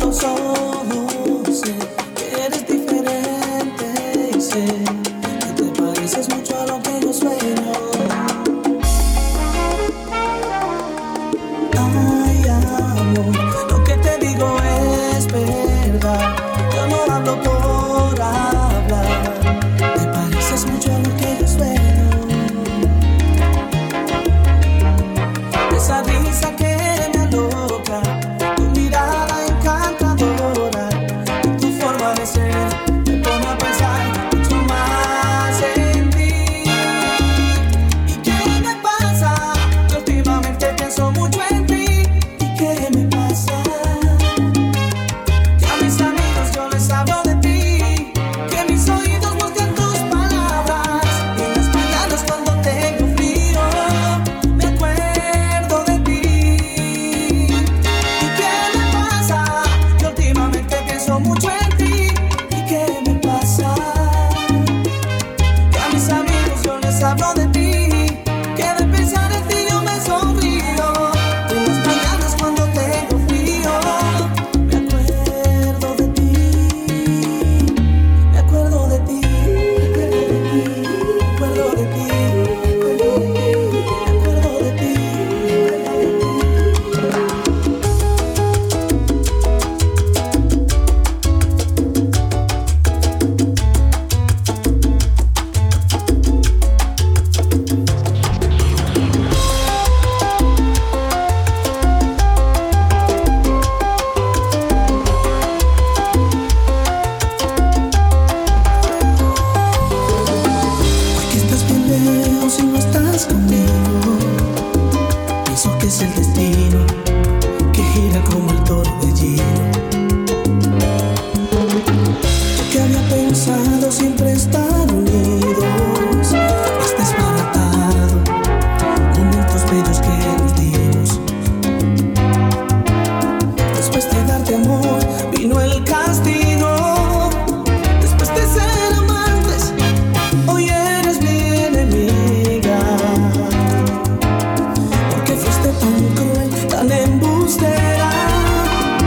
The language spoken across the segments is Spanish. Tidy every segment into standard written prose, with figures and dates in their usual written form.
tus ojos sé que eres diferente y sé que te pareces mucho a lo que yo sueño. Ay, amor, lo que te digo es verdad. Yo no hablo por hablar. Te pareces mucho a lo que yo sueño. Esa risa que me aloca, tu mirada encantadora, tu forma de ser me pone a pensar mucho más en ti. ¿Y qué me pasa? Yo últimamente pienso mucho en ti. ¿Y qué me pasa? Que a mis amigos yo les hablo de ti, que mis oídos buscan tus palabras, y en las mañanas cuando tengo frío me acuerdo de ti. ¿Y qué me pasa? Yo últimamente pienso mucho en ti. ¿Y qué me pasa? Que a mis amigos yo les hablo de ti, que de pensar en ti yo me sonrío. En las mañanas cuando tengo frío me acuerdo de ti. Me acuerdo de ti. Me acuerdo de ti. Me acuerdo de ti. Porque estás bien lejos y no estás conmigo. Pienso que es el destino que gira como el torbellino. Que había pensado siempre estar unidos. Has desbaratado momentos bellos que nos dimos. Después de darte amor vino el castigo. Después de ser amantes hoy eres mi enemiga. Porque fuiste tan cruel, tan embustera.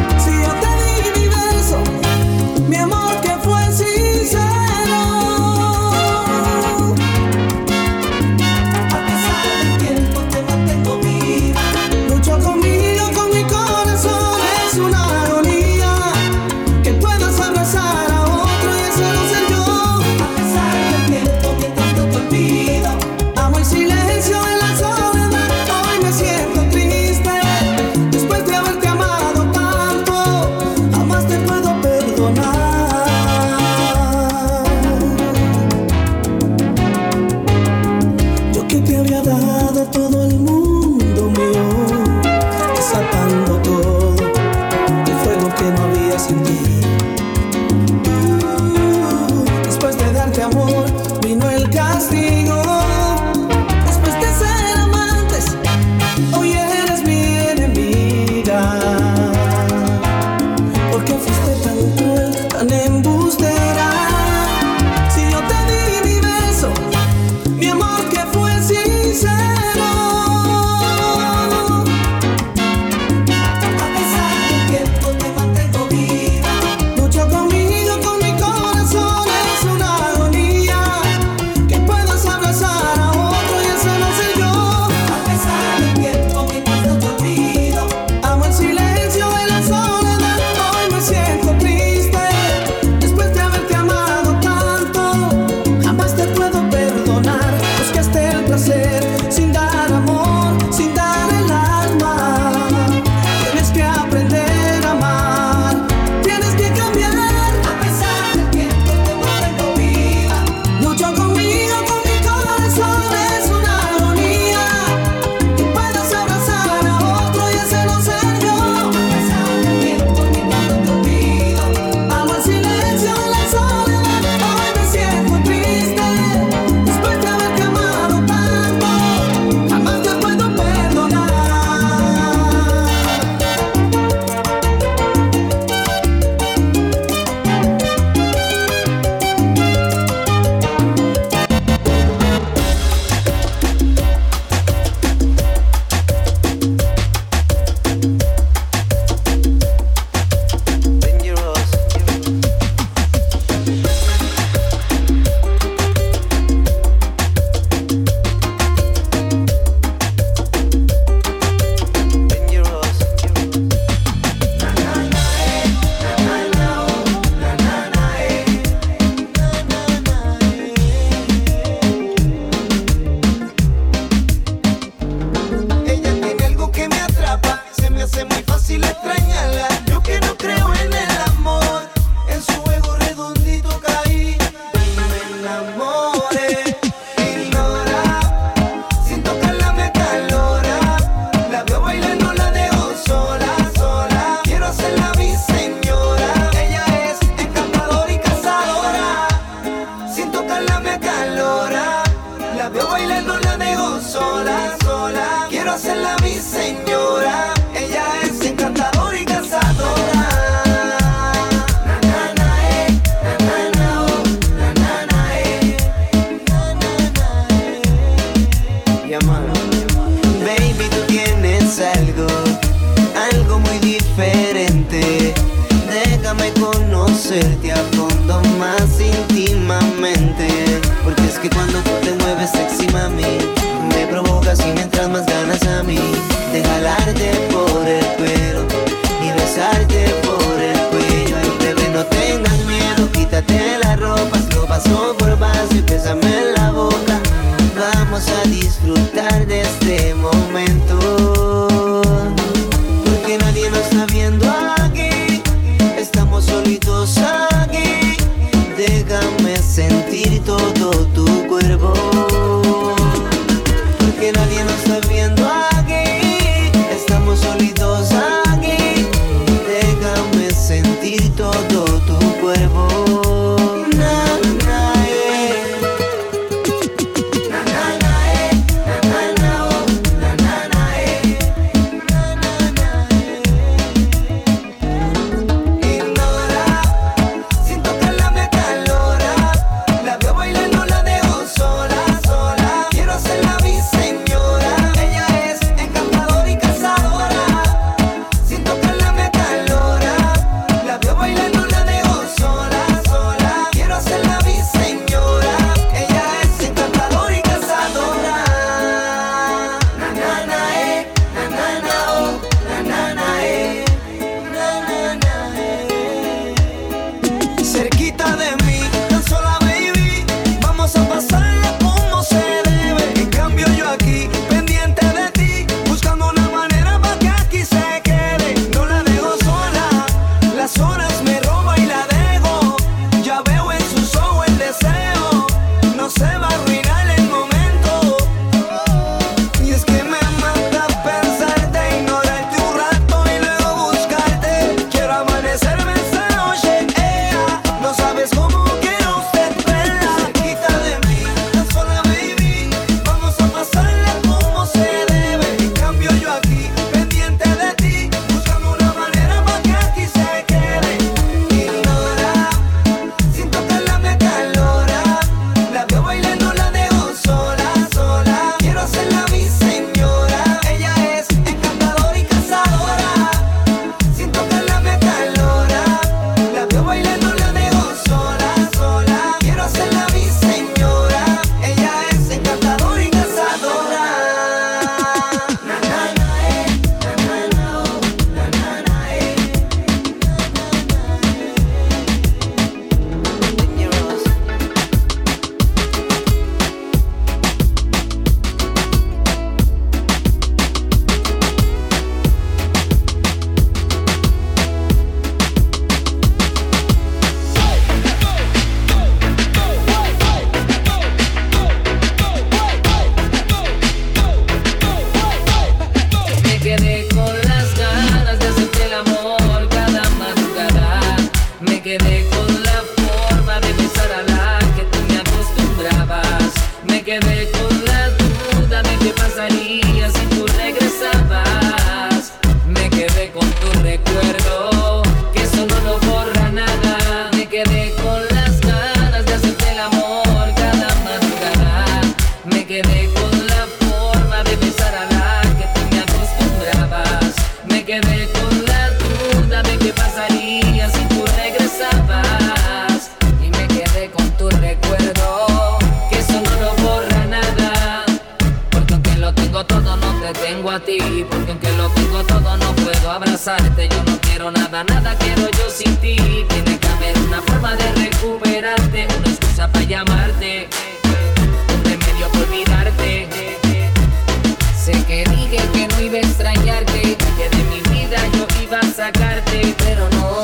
abrazarte, yo no quiero nada, nada quiero yo sin ti. Tiene que haber una forma de recuperarte, una excusa para llamarte, un remedio para olvidarte. Sé que dije que no iba a extrañarte, que de mi vida yo iba a sacarte, pero no,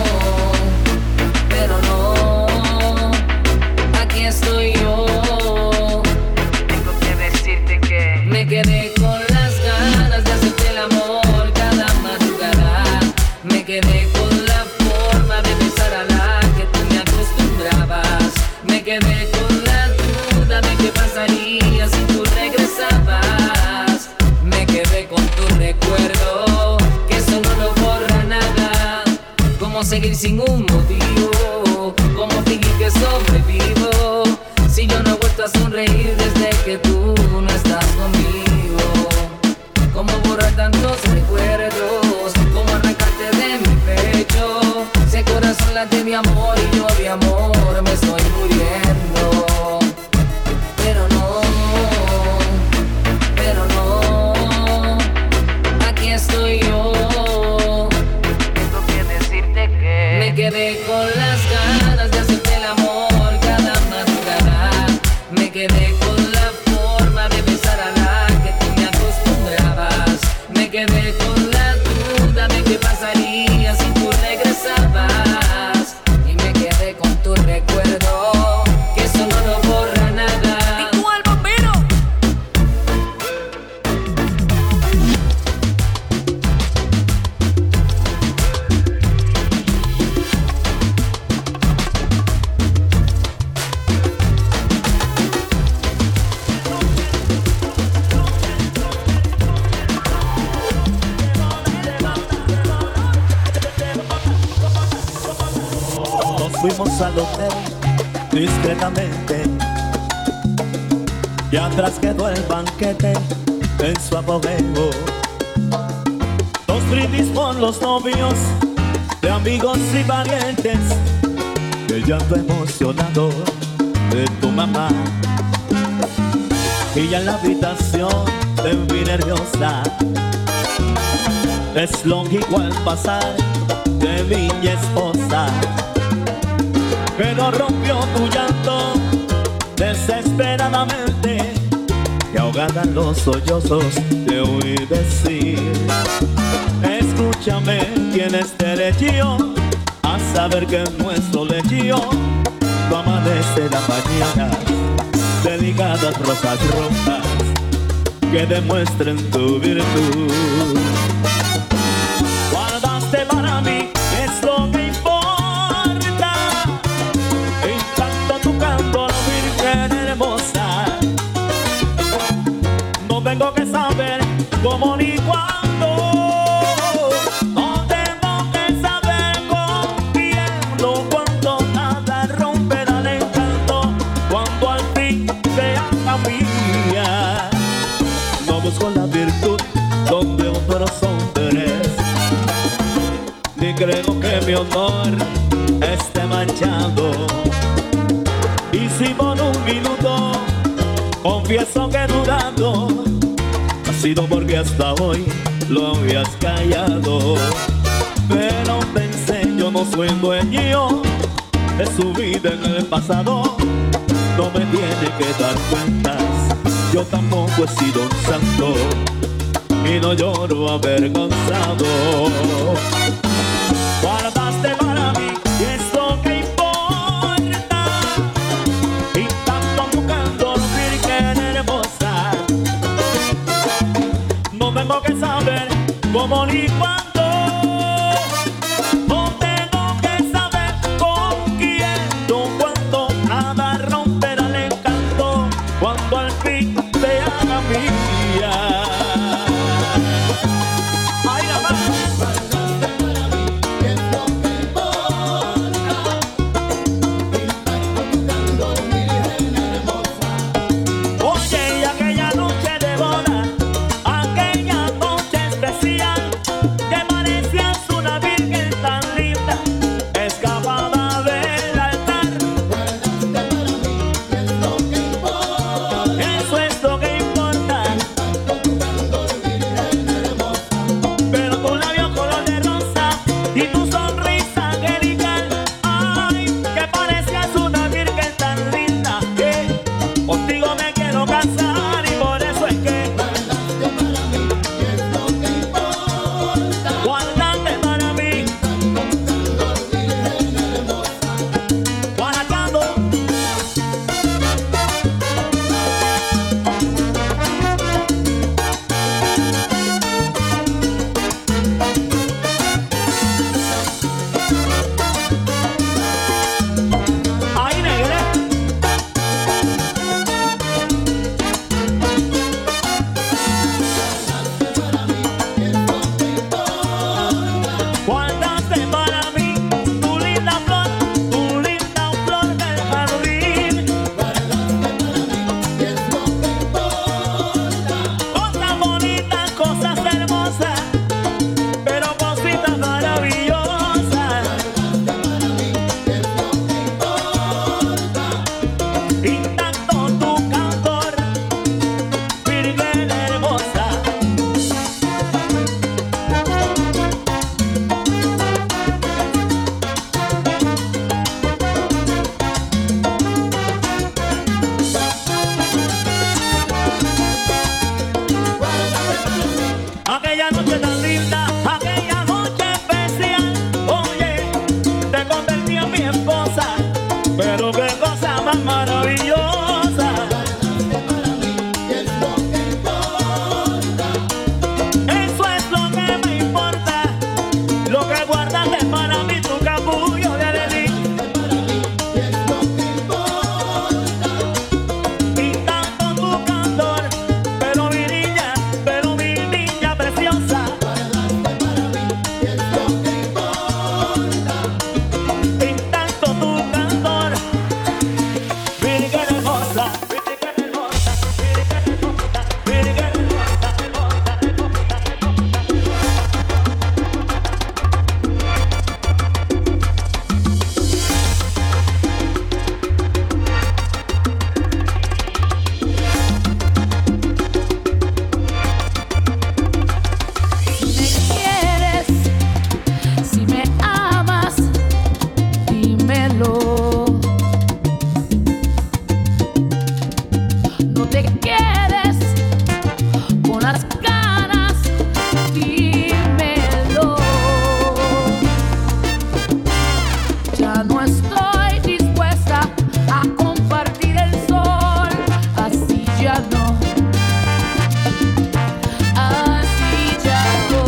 aquí estoy yo. Tengo que decirte que me quedé con las ganas de hacerte el amor cada madrugada. Me quedé con la forma de besar a la que tú me acostumbrabas. Me quedé con la duda de qué pasaría si tú regresabas. Me quedé con tu recuerdo, que eso no lo borra nada. ¿Cómo seguir sin un motivo? ¿Cómo fingir que sobrevivo si yo no he vuelto a sonreír desde que tú no estás conmigo? ¿Cómo borrar tantos recuerdos? ¿Cómo arrancarte de mi pecho? Si el corazón late de mi amor y yo de amor me estoy muriendo. Pero no, aquí estoy yo. Tengo que decirte que me quedé con las ganas de hacerte el amor cada madrugada. Me quedé con la forma de besar a la que tú me acostumbrabas. Me quedé con la duda de qué pasaría si tú regresabas. Y me quedé con tu recuerdo, que eso no lo borra nada. ¡Y tú al bombero! Nos fuimos al hotel discretamente y atrás quedó el banquete en su apogeo. Dos brindis por los novios de amigos y parientes, el llanto emocionado de tu mamá. Y ya en la habitación te vi nerviosa, es lógico al pasar de mi esposa, pero rompió tu llanto desesperadamente y ahogada en los sollozos te oí decir: escúchame, tienes derecho a saber que en nuestro lecho no amanece la mañana, delicadas rosas rojas que demuestren tu virtud. Guardaste para mí, es lo que importa, y tanto tu canto, Virgen hermosa. No tengo que saber cómo ni cuándo, no tengo que saber con quién, no cuando nada romperá el encanto, cuando al fin te haga mía. No busco la virtud donde otros son tres, ni creo que mi honor esté manchado. Y si por un minuto confieso que he dudado, ha sido porque hasta hoy lo habías callado. Pero pensé, yo no soy dueño de su vida en el pasado, no me tiene que dar cuentas, yo tampoco he sido un santo y no lloro avergonzado. Guardaste para mí y es lo que importa, y tanto tu canto, Virgen hermosa. No tengo que saber cómo ni cuándo, no tengo que saber con quién, no cuando nada romperá el encanto, cuando al fin te haga mía. Ay, la más. Guardaste para mí tu linda flor del jardín. Guardaste para mí, ¿qué es lo que importa? Cosas bonitas, cosas hermosas, pero cositas maravillosas. Guardaste para mí, ¿qué es lo que importa? Intacto tu candor, virgen hermosa. Aquella noche tan linda, aquella noche especial, oye, te convertí en mi esposa, pero qué cosa más maravillosa. Guardaste para mí, ¿qué es lo que importa? Eso es lo que me importa, lo que guardaste para mí, tu capullo de alegría. Para mí, ¿qué es lo que importa? Y tanto tu candor, pero mi niña preciosa. Guardaste para mí, ¿qué es lo que importa? Y tanto tu candor, virgen hermosa, virgen hermosa, virgen hermosa, virgen hermosa, hermosa, hermosa, Si me quieres, si me amas, dímelo. No te quedes con las ganas, dímelo. Ya no estoy dispuesta a compartir el sol, así ya no. Así ya no.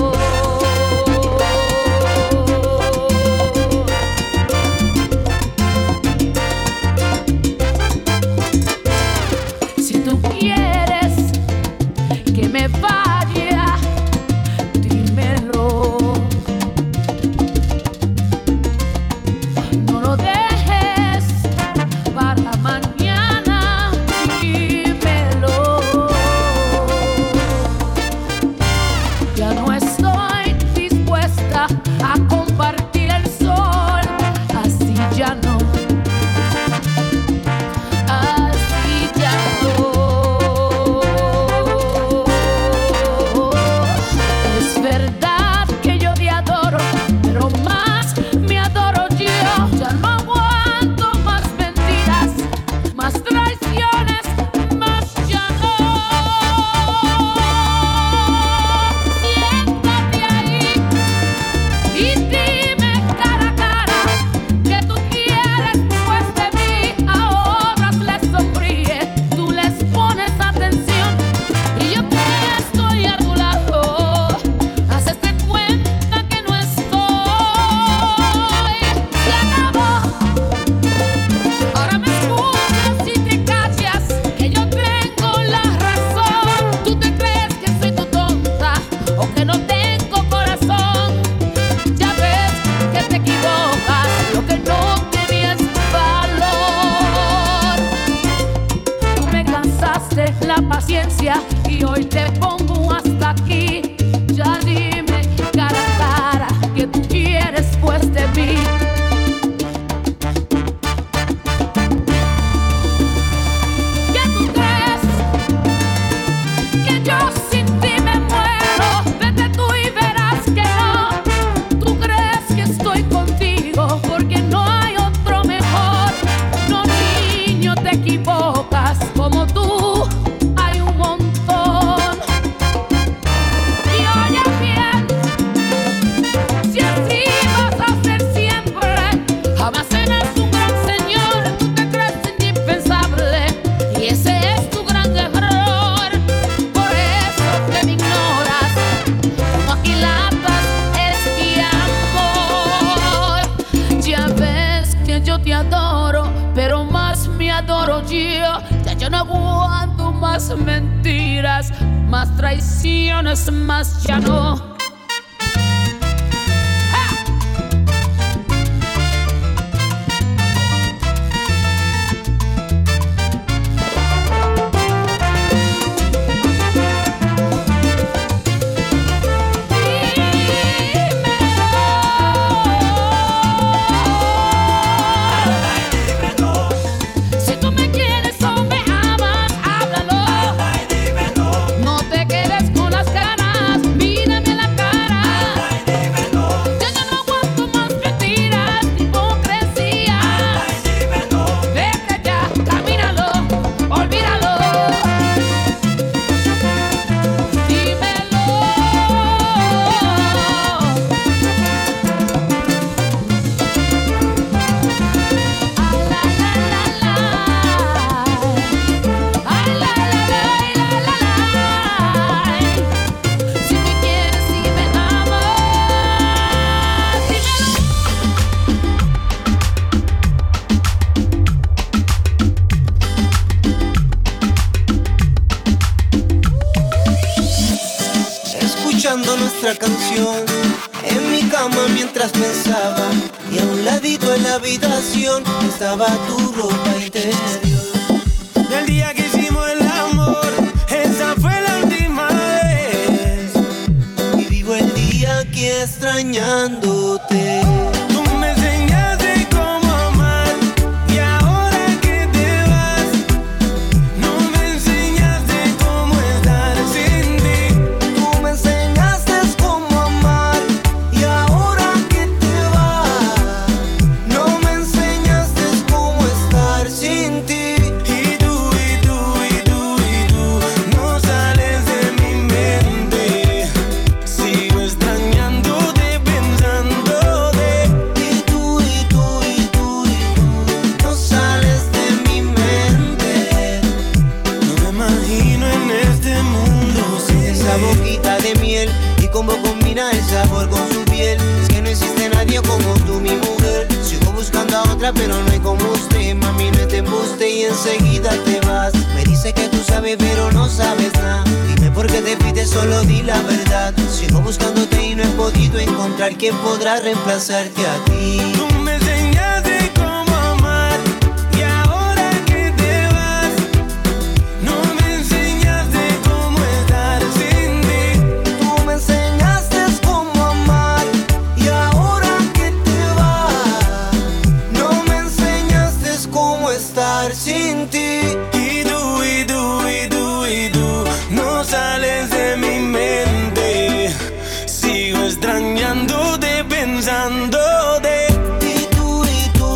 Si tú quieres que me vaya, dímelo. No lo dejes para mañana, dímelo. Ya no estoy dispuesta a compartir el sol, así ya no. Así ya no. Es verdad que yo te adoro, pero más me adoro yo. Ya no aguanto más mentiras, más traiciones, más ya no. Siéntate ahí y dime cara a cara que tú quieres pues de mí. A otras les sonríe, tú les pones atención y yo que estoy a tu lado, haces de cuenta que no estoy. Se acabó. Ahora me escuchas y te callas, que yo tengo la razón. Tú te crees que soy tu tonta o que no tengo corazón. Ya ves que te equivocas, lo que no tenías valor. Tú me cansaste la paciencia y hoy te pongo hasta aquí. Ya dime cara a cara que tú quieres pues de mí. ¿Qué tú crees? Que yo sin ti me muero. Vete tú y verás que no. Tú crees que estoy contigo porque no hay otro mejor. No, niño, te equivocas. Como tú hay un montón. Y oye bien, si así vas a ser siempre, jamás serás un gran señor. Tú te crees indispensable y ese es tu gran error. Por eso que me ignoras, como aquilatas eres mi amor. Ya ves que yo te adoro, pero más me adoro yo. Ya yo no aguanto más mentiras, más traiciones, más ya no. ¡Ja! nuestra canción en mi cama mientras pensaba, y a un ladito en la habitación estaba tu ropa interior. Del día que hicimos el amor, esa fue la última vez. Y vivo el día aquí extrañándote. Tú me enseñaste cómo amar, y ahora que te vas, no me enseñaste cómo estar sin ti. Tú me enseñaste cómo amar, y ahora que te vas, no me enseñaste cómo estar sin ti. Y tú no sales de mi mente. Sigo extrañándote, pensándote. Y tú no sales de mi mente. No me imagino en este mundo sin Esa boquita de miel y cómo combina el sabor con su piel. Es que no existe nadie como tú, mi mujer. Sigo buscando a otra, pero no hay como usted. Mami, no te embuste y enseguida te vas. Me dice que tú sabes, pero no sabes nada. Dime por qué te pides, solo di la verdad. Sigo buscándote y no he podido encontrar quien podrá reemplazarte a ti. Tú me enseñaste cómo amar, y ahora que te vas, no me enseñaste cómo estar sin ti. Tú me enseñaste cómo amar, y ahora que te vas, no me enseñaste cómo estar sin ti. Y tú no sales de mi mente. Sigo extrañándote, pensándote. Y tú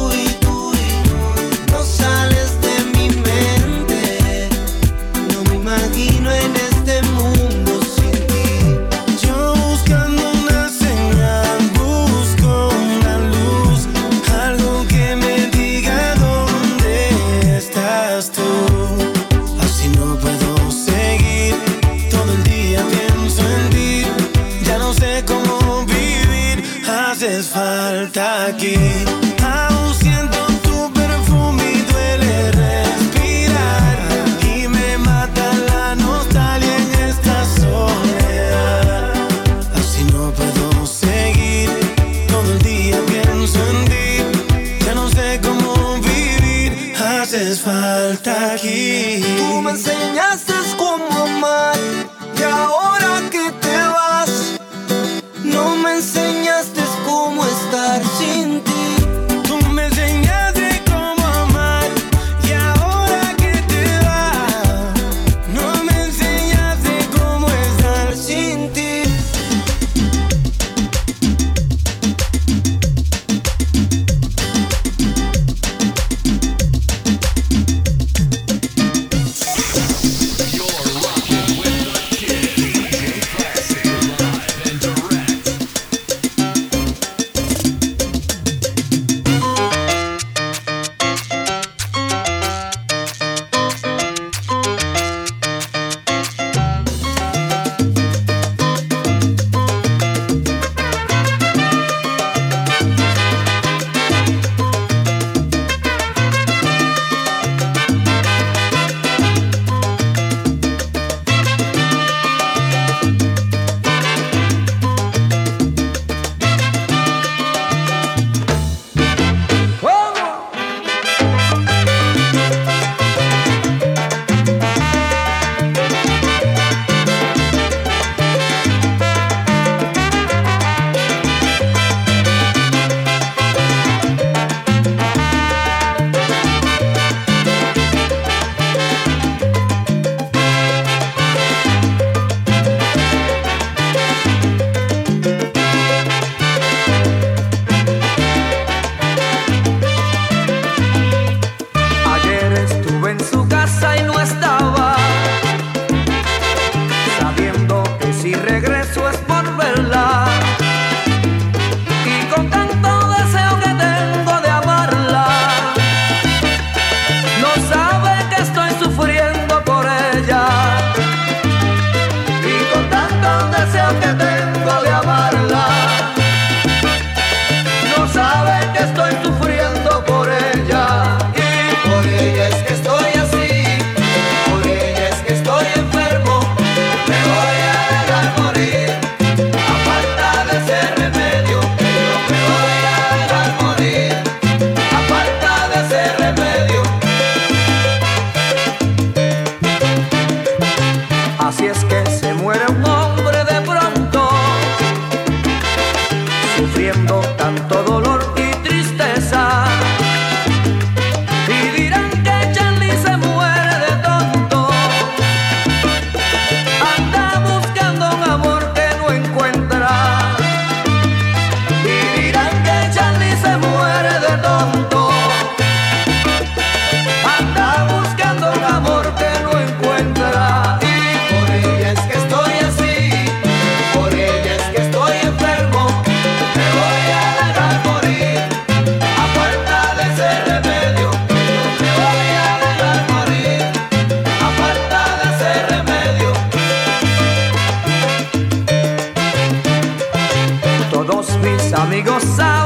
no sales de mi mente. No me imagino en este mundo sin ti. Yo buscando una señal, busco una luz, algo que me diga dónde estás tú. Así no puedo seguir, todo el día pienso en ti. Ya no sé cómo vivir, haces falta aquí. Aún siento tu perfume y duele respirar, y me mata la nostalgia en esta soledad. Así no puedo seguir, todo el día pienso en ti. Ya no sé cómo vivir, haces falta aquí. Tú me enseñaste cómo amar, y ahora que te vas, no me enseñaste cómo estar sin ti. Tú me enseñaste cómo amar, y ahora que te vas, no me enseñaste cómo estar Sin ti. You're rocking with the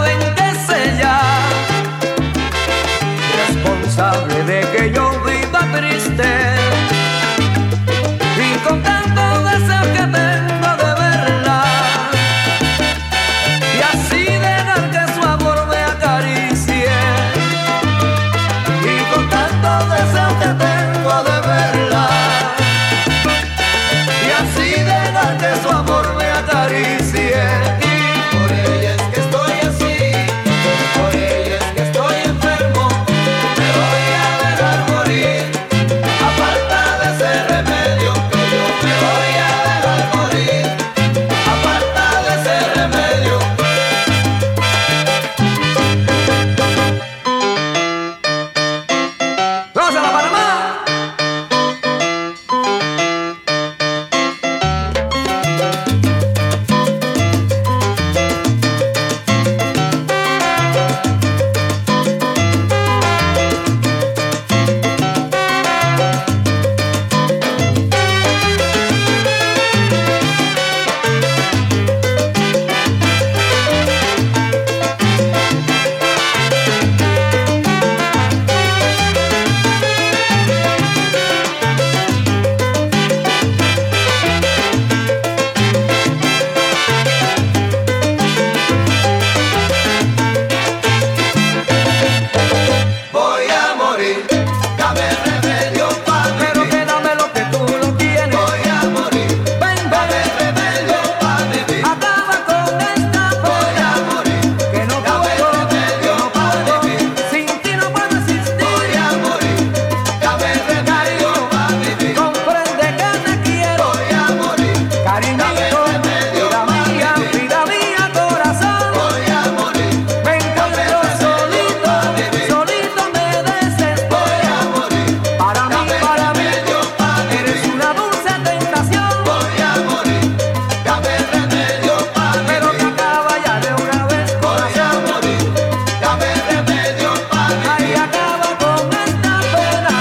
saben que es ella, responsable de que yo viva triste y con tanto deseo que tengo de verla y así dejar que su amor me acaricie y con tanto deseo que tengo de verla y así dejar que su amor me acaricie. Por ella es que estoy así, por ella es que estoy enfermo, me voy a dejar morir, a falta de ese remedio que yo me voy a dejar morir, a falta de ese remedio. ¡Vamos a la Panamá! Voy a morir, dame remedio pa' Pero vivir. que dame lo que tú lo tienes. Voy a morir, Ven, dame ven, remedio pa' vivir. acaba con esta Voy a pena morir, que no dame puedo, remedio no pa' puedo, vivir. sin ti no puedo existir. Voy a morir, dame remedio pa' vivir. Comprende que te quiero, Voy a morir, cariñito, dame remedio vida mía, corazón. voy a morir, Me encuentro solito, solito me desespero. voy a morir, Para mí, remedio pa' eres vivir. una dulce tentación. Voy a morir, dame remedio pa' Pero que vivir. acaba ya de una vez, Voy a morir, dame remedio pa' vivir. ahí acaba con esta pena.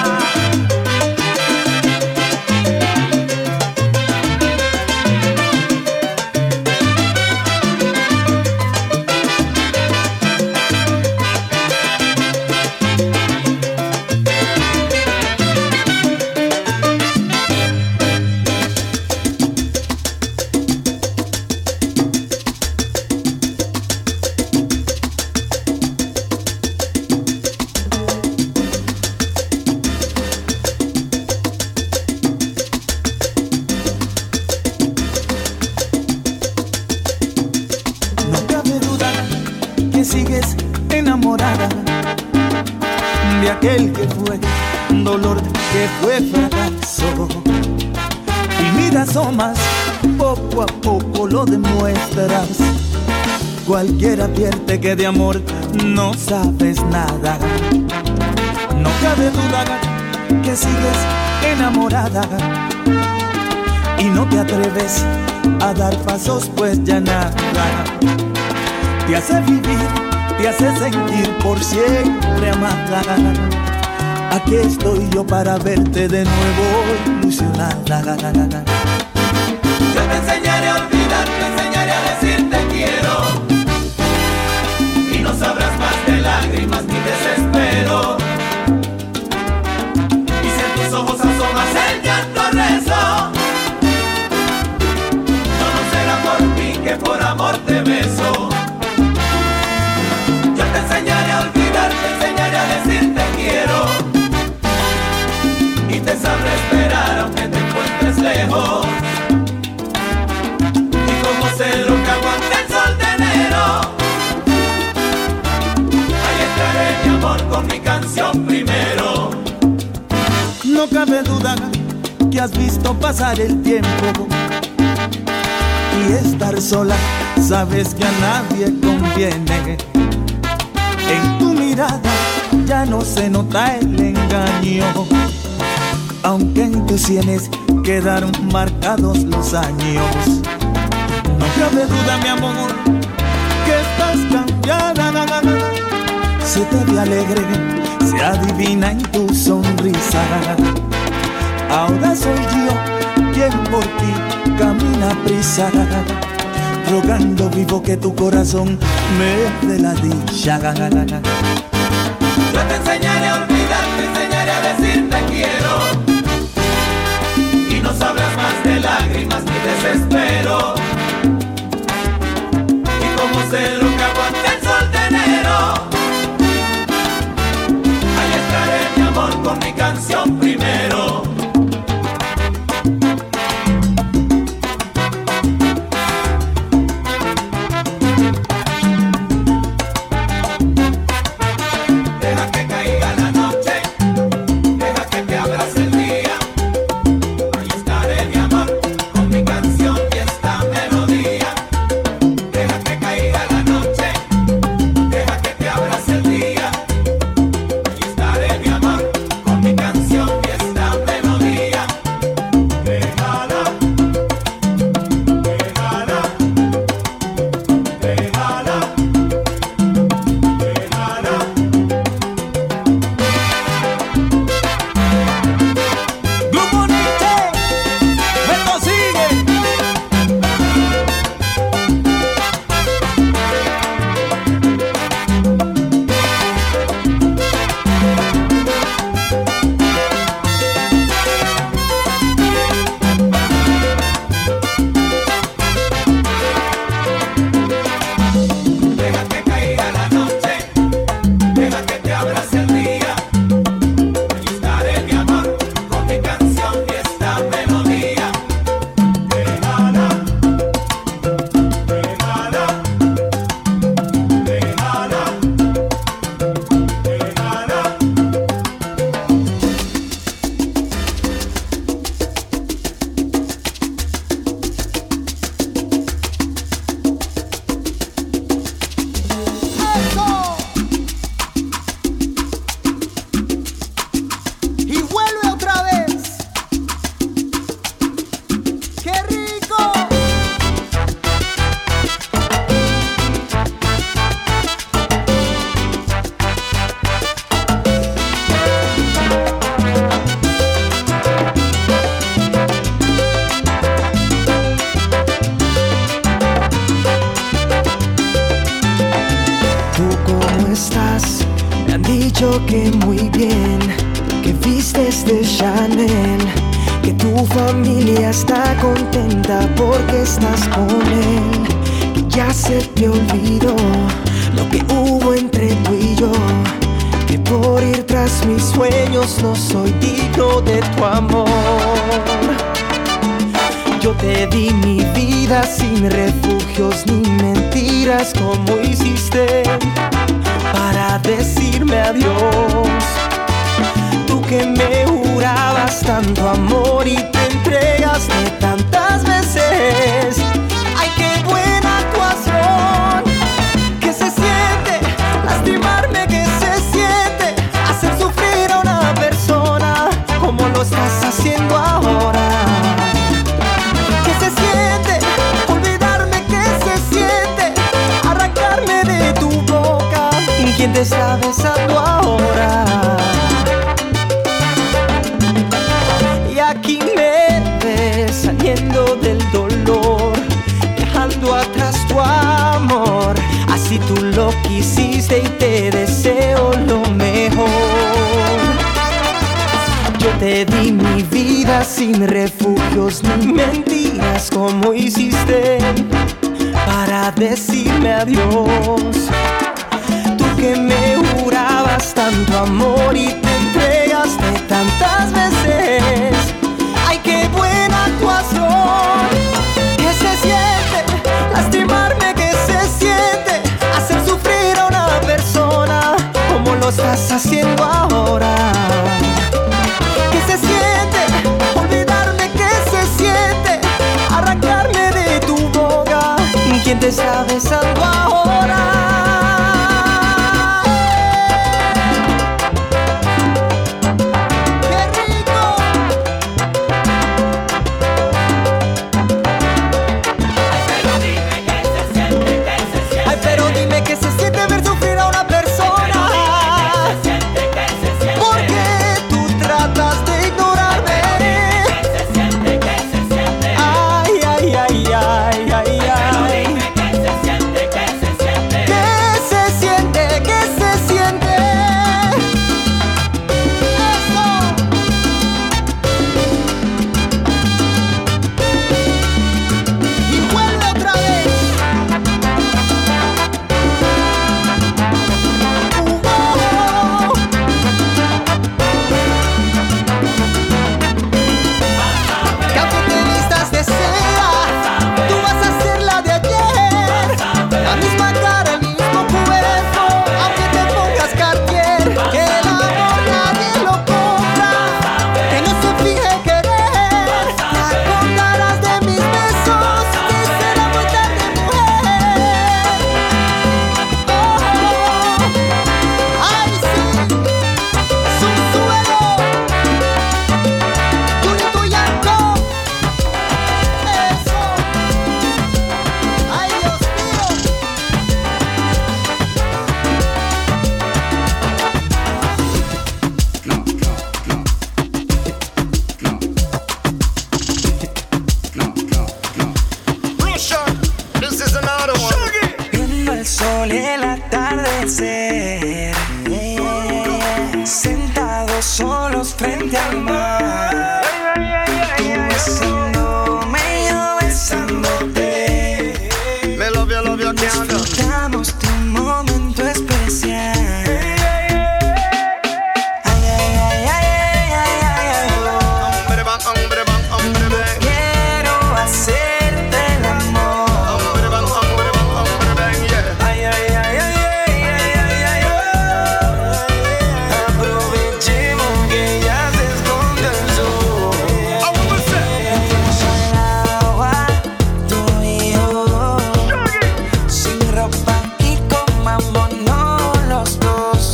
No cabe duda que sigues enamorada de aquel que fue dolor, que fue fracaso. Y mira, asomas, poco a poco lo demuestras. Cualquiera advierte que de amor no sabes nada. No cabe duda que sigues enamorada y no te atreves a dar pasos, pues ya nada te hace vivir, te hace sentir por siempre amada. Aquí estoy yo para verte de nuevo ilusionada. Yo te enseñaré a olvidar, te enseñaré a decir te quiero. Y no sabrás más de lágrimas ni desespero. Y si en tus ojos asomas el llanto rezo, no será por mí que por amor te beso. Yo te enseñaré a olvidar, te enseñaré a decir te quiero. Y te sabré esperar aunque te encuentres lejos. Y como cedro que aguanta el sol de enero, ahí estaré mi amor con mi canción primero. No cabe duda que has visto pasar el tiempo y estar sola, sabes que a nadie conviene. En tu mirada ya no se nota el engaño, aunque en tus sienes quedaron marcados los años. No cabe duda, mi amor, que estás cambiada. Se te ve alegre, se adivina en tu sonrisa. Ahora soy yo quien por ti camina a prisa. rogando vivo que tu corazón me dé la dicha. Yo te enseñaré a olvidar, te enseñaré a decir te quiero. Y no sabrás más de lágrimas ni desespero. Y como cero que aguante el sol de enero, ahí estaré mi amor con mi canción primero. Que muy bien, que vistes de Chanel, que tu familia está contenta porque estás con él, que ya se te olvidó lo que hubo entre tú y yo, que por ir tras mis sueños no soy digno de tu amor. Yo te di mi vida sin refugios ni mentiras como hiciste para decirme adiós. Tú que me jurabas tanto amor y te entregaste tantas veces. Ay, qué buena actuación. Que se siente lastimarme, que se siente hacer sufrir a una persona como lo estás haciendo ahora. Que se siente olvidarme, que se siente arrancarme de tu boca. ¿Quién te está besando ahora? Y aquí me ves saliendo del dolor, dejando atrás tu amor. Así tú lo quisiste y te deseo lo mejor. Yo te di mi vida sin refugios ni mentiras como hiciste para decirme adiós. Que me jurabas tanto amor y te entregaste tantas veces. Ay, qué buena actuación. Que se siente lastimarme, que se siente hacer sufrir a una persona como lo estás haciendo ahora. Que se siente olvidarme, que se siente arrancarme de tu boca. ¿Quién te está besando ahora? Ay, ay, ay, ay, ay, ay. solos frente al mar. Tú besándome, yo besándote. Me love you, can't. Disfrutamos de un momento especial. Quiero hacerte el amor. Aprovechemos que ya se esconde el sol. Al agua, tú y yo, sin ropa y comámonos los dos.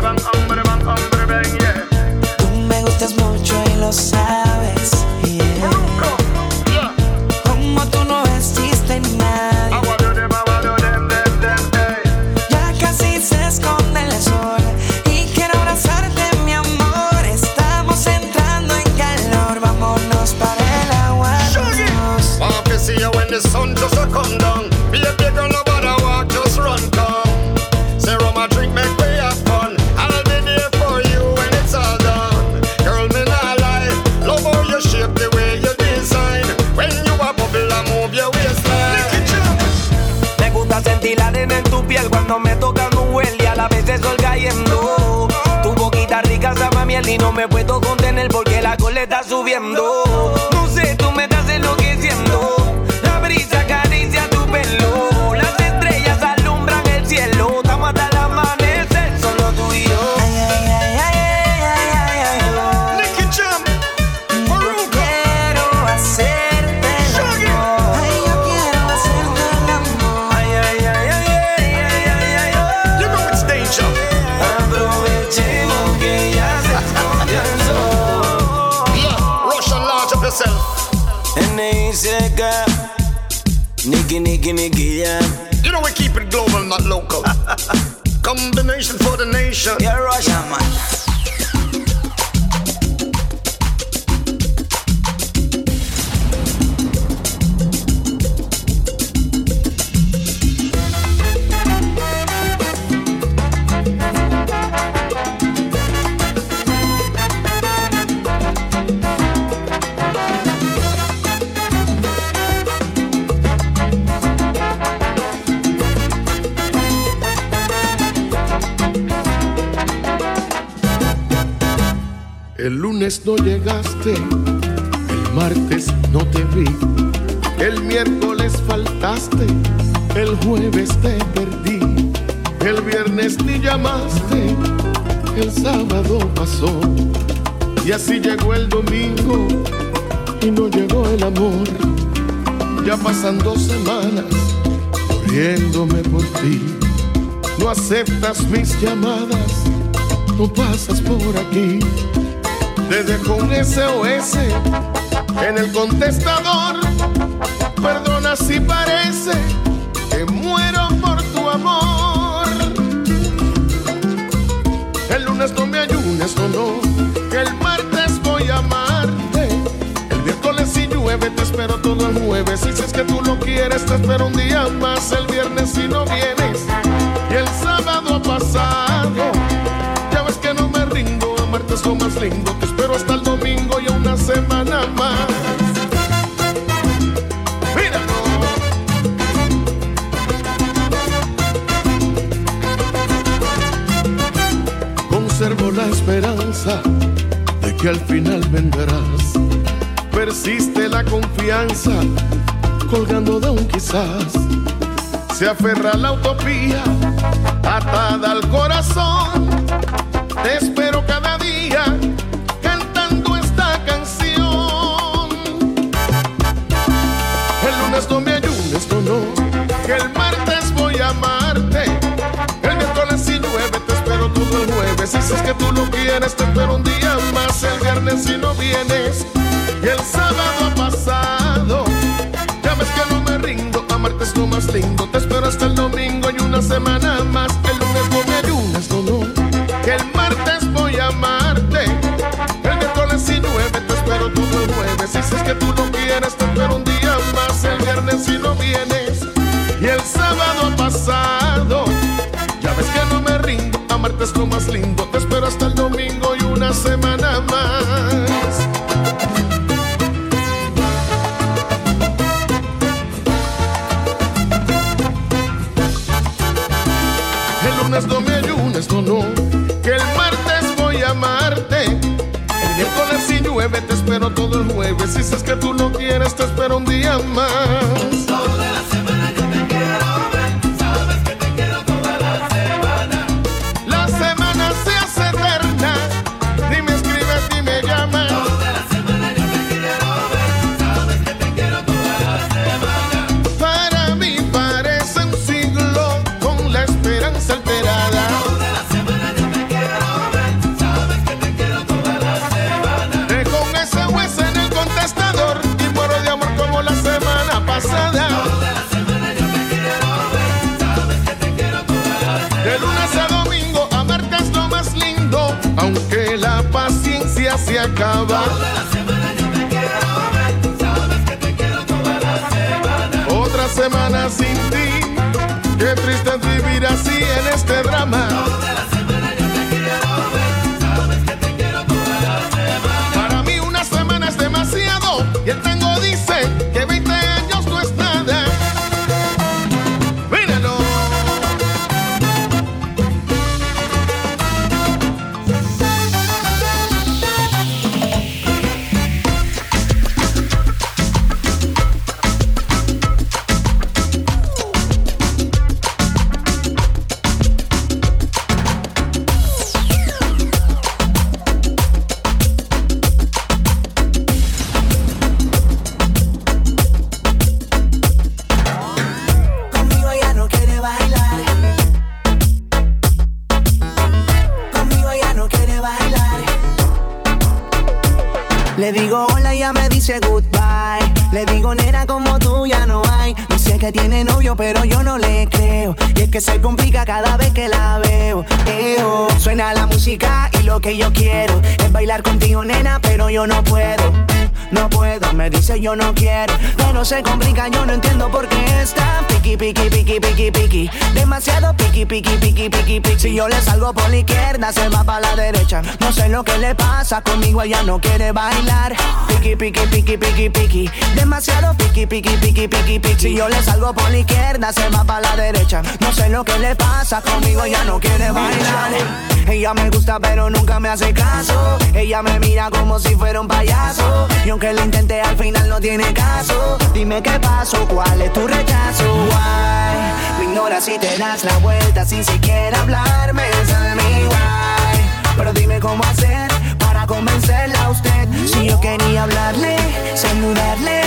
Tú me gustas mucho y lo sabes, yeah. Como tú no existe nadie. Ya casi se esconde el sol y quiero abrazarte, mi amor. Estamos entrando en calor, vámonos para el agua los dos. Want to see you when the sun just a come down. Be a big girl, no bother walk, just run come. Say rum a drink, make we have fun. I'll be there for you when it's all done. Girl, me not lie, love how you shape the way you design. When you a bubble, I move your waistline. Me gusta sentir la arena en tu piel cuando me toca un huele y a la vez el sol cayendo. Tu boquita rica sabe a miel y no me puedo contener porque la cola está subiendo. No sé, tú me estás enloqueciendo. La brisa acaricia tu pelo. Las estrellas alumbran el cielo. Estamos hasta el amanecer, solo tú y yo. Nicky Jam, Maruka. Quiero hacerte el amor. Ay, yo quiero hacerte el amor. You know it's danger. Aprovechemos que ya se esconde el sol. Yeah, rush and large up yourself. N.I.C.K. Nicky, yeah. You know we keep it global, not local. Combination for the nation. Yeah, Russia, man. El lunes no llegaste, el martes no te vi, el miércoles faltaste, el jueves te perdí, el viernes ni llamaste, el sábado pasó y así llegó el domingo y no llegó el amor. Ya pasan 2 semanas muriéndome por ti, no aceptas mis llamadas, no pasas por aquí. Te dejo un SOS en el contestador. Perdona si parece que muero por tu amor. El lunes no me ayunes, no, que el martes voy a amarte. El miércoles si llueve te espero todo el jueves. Y si es que tú lo quieres te espero un día más. El viernes si no vienes y el sábado ha pasado. Ya ves que no me rindo, amarte es lo más lindo. Te espero hasta el domingo y una semana más. Míralo. Conservo la esperanza de que al final vendrás. Persiste la confianza colgando de un quizás. Se aferra a la utopía atada al corazón. Te espero cada día cantando esta canción. El lunes no me ayunes, no, que el martes voy a amarte. El miércoles si llueve te espero todo el jueves. Y si es que tú lo quieres te espero un día más. El viernes si no vienes y el sábado ha pasado. Ya ves que no me rindo, amarte es lo más lindo. Te espero hasta el domingo y una semana más. El lunes no me ayunes, no, que el martes voy a amarte. El miércoles si llueve te espero todo el jueves. Y si es que tú lo quieres te espero un día más. El viernes si no vienes y el sábado ha pasado. Ya ves que no me rindo, amarte es lo más lindo. Te espero hasta el domingo y una semana El lunes no me ayunes, no, que el martes voy a amarte. El miércoles si llueve te espero todo el jueves. Si dices que tú no quieres te espero un día más. Toda la semana yo te quiero ver. Sabes que te quiero toda la semana. La semana se hace eterna. Ni me escribes ni me llamas. Toda la semana yo te quiero ver. Sabes que te quiero toda la semana. Para mí parece un siglo con la esperanza alterada. Toda la semana yo te quiero ver. Sabes que te quiero toda la semana. Con ese hueso en el contestador y muero de amor como la semana pasada. Toda la semana yo te quiero ver. Sabes que te quiero toda la semana. De lunes a domingo amarte es lo más lindo, aunque la paciencia se acaba. Toda la semana yo te quiero ver. Sabes que te quiero toda la semana. Otra semana sin ti, qué triste es vivir así en este drama. Toda la semana yo te quiero ver. Sabes que te quiero toda la semana. Para mí una semana es demasiado y el tango dice que 20 años no es nada. Míralo. Conmigo ya no quiere bailar. Conmigo ya no quiere bailar. Le digo hola y ya me dice goodbye. Le digo nena como tú ya no hay. Dice que tiene novio pero yo no le creo. Y es que se complica cada vez que la veo. Suena la música y lo que yo quiero es bailar contigo nena pero yo no puedo. No puedo, me dice yo no quiero. Pero se complica, yo no entiendo por qué está piqui, piqui, piqui, piqui, piqui. Demasiado piqui, piqui, piqui, piqui, piqui. Si yo le salgo por la izquierda, se va para la derecha. No sé lo que le pasa, conmigo ella no quiere bailar. Piqui, piqui, piqui, piqui, piqui. Demasiado piqui, piqui, piqui, piqui, piqui. Si yo le salgo por la izquierda, se va para la derecha. No sé lo que le pasa, conmigo ella no quiere bailar. Ella me gusta pero nunca me hace caso. Ella me mira como si fuera un payaso. Y aunque lo intenté al final no tiene caso. Dime qué pasó, cuál es tu rechazo. Why? Me ignoras y te das la vuelta sin siquiera hablarme. Tell me why. Pero dime cómo hacer para convencerla a usted. Si yo quería hablarle, saludarle,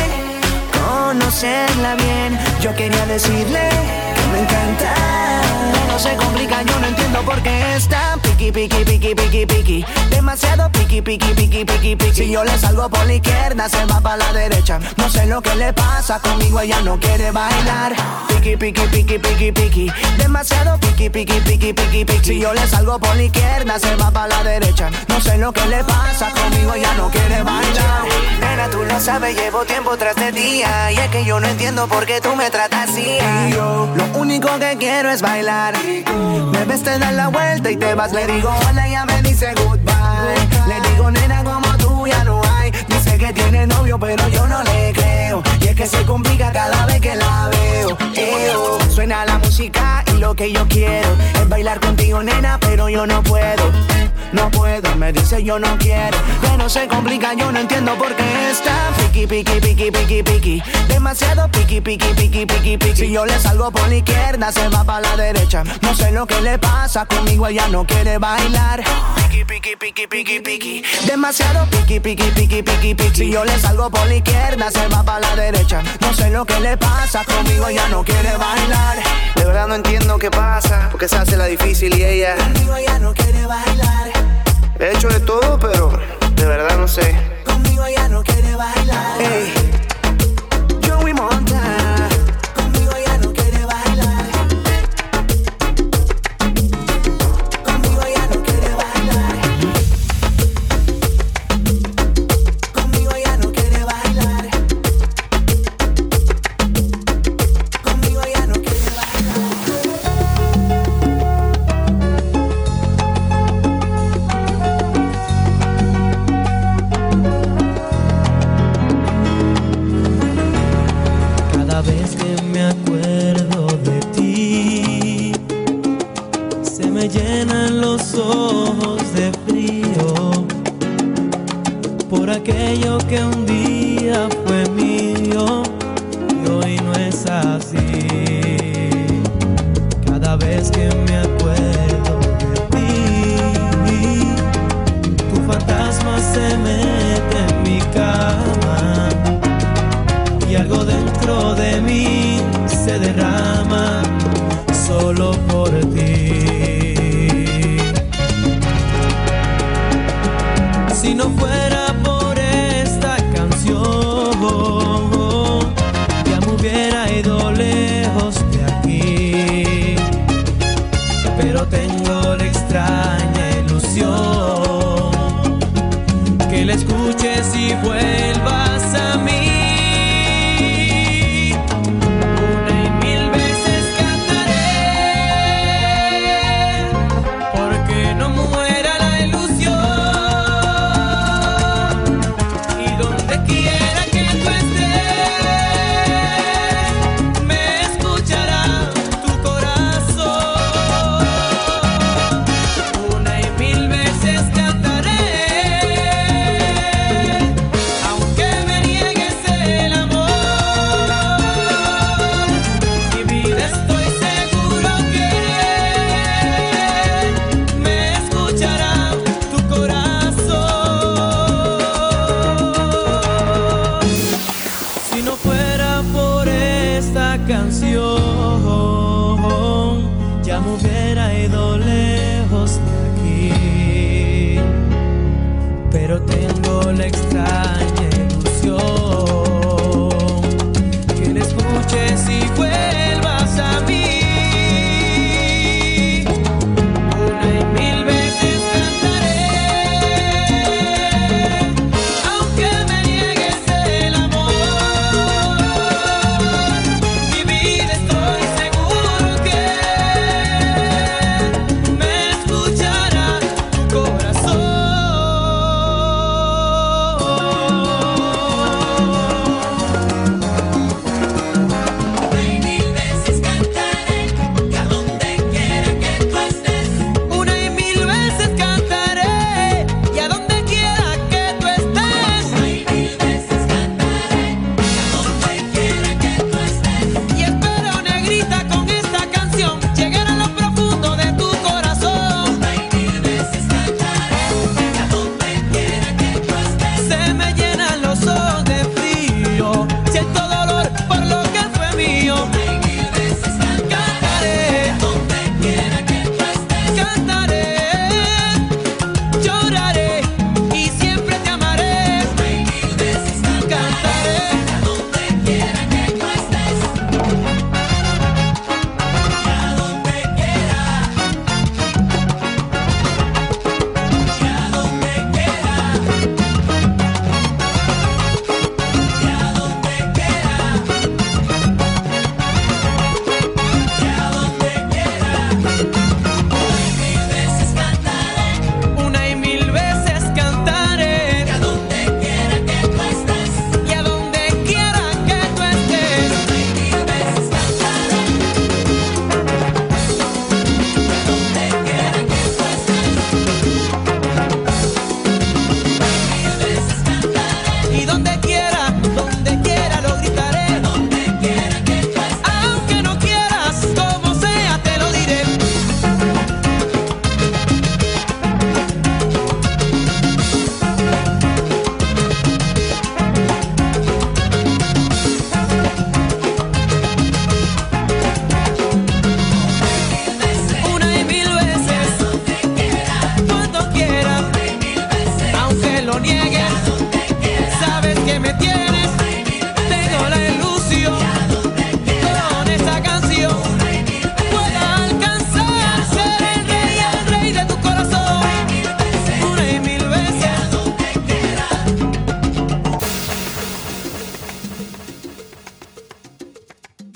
conocerla bien. Yo quería decirle que me encanta. No se complica, yo no entiendo por qué está piqui, piqui, piqui, piqui, piqui. Demasiado piqui, piqui, piqui, piqui, piqui. Si yo le salgo por la izquierda, se va para la derecha. No sé lo que le pasa, conmigo ella no quiere bailar. Piqui, piqui, piqui, piqui, piqui. Demasiado piqui, piqui, piqui, piqui, piqui. Si yo le salgo por la izquierda, se va para la derecha. No sé lo que le pasa, conmigo ella no quiere bailar. Nena, tú lo sabes, llevo tiempo tras de ti. Y es que yo no entiendo por qué tú me tratas así. Y yo lo único que quiero es bailar. Me ves, te das la vuelta y te vas. Le digo hola y ella me dice goodbye. Le digo nena como tú ya no hay. Dice que tiene novio pero yo no le creo. Y es que se complica cada vez que la veo. Suena la música y lo que yo quiero es bailar contigo nena pero yo no puedo. No puedo, me dice yo no quiero. Pero se complica, yo no entiendo por qué está piqui, piqui, piqui, piqui, piqui. Demasiado piqui, piqui, piqui, piqui, piqui. Si yo le salgo por la izquierda, se va para la derecha. No sé lo que le pasa, conmigo ella no quiere bailar. Piqui, piqui, piqui, piqui, piqui. Demasiado piqui, piqui, piqui, piqui, piqui. Si yo le salgo por la izquierda, se va para la derecha. No sé lo que le pasa, conmigo ella no quiere bailar. De verdad no entiendo qué pasa, porque se hace la difícil y ella Conmigo ella no quiere bailar. he hecho de todo, pero de verdad no sé. Conmigo ella no quiere bailar. Hey, Joey Montana. Conmigo ella no quiere bailar. Conmigo ella no quiere bailar. Conmigo ella no quiere bailar. Conmigo ella no quiere bailar. se me llenan los ojos de frío por aquello que un día fue mío y hoy no es así. Cada vez que me acuerdo de ti, tu fantasma se mete en mi cama y algo dentro de mí se derrama solo por ti. Si no fuera por esta canción, ya me hubiera ido lejos de aquí. Pero tengo la extraña ilusión que la escuches y vuelvas a mí. Ya me hubiera ido lejos de aquí, pero tengo la extraña ilusión que la escuches y vuelvas a mí. Una y mil veces cantaré, aunque me niegues el amor. Mi vida estoy seguro que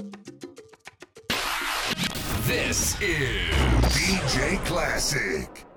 This is DJ Classic.